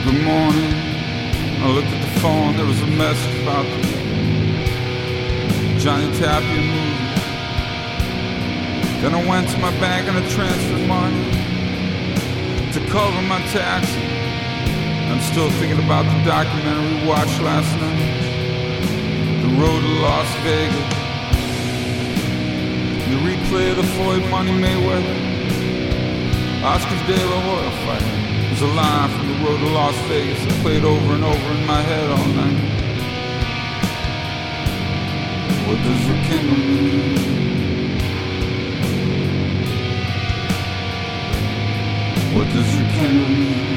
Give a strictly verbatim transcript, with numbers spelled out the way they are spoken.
Good morning. I looked at the phone, there was a message about the Johnny Tapia movie. Then I went to my bank and I transferred money to cover my taxes. I'm still thinking about the documentary we watched last night, The Road to Las Vegas. The replay of the Floyd Money Mayweather Oscar De La Hoya fight. There's a line from The Road to Las Vegas that played over and over in my head all night. What does the kingdom mean? What does the kingdom mean?